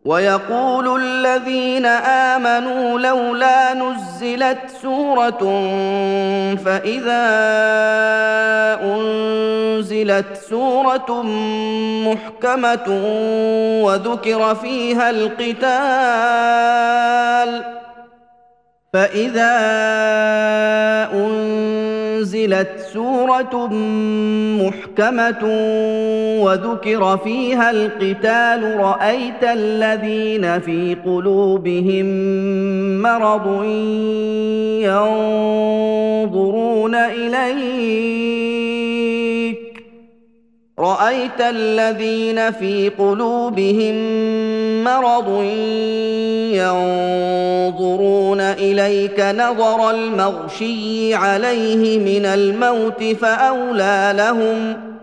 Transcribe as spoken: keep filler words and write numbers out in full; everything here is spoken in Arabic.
ويقول الذين آمنوا لولا نزلت سورة فإذا أنزلت سورة محكمة وذكر فيها القتال فإذا أنزلت سورة محكمة وذكر فيها القتال رأيت الذين في قلوبهم مرض ينظرون إليك رأيت الذين في قلوبهم مرض ينظرون إليك نظر المغشي عليه من الموت فأولى لهم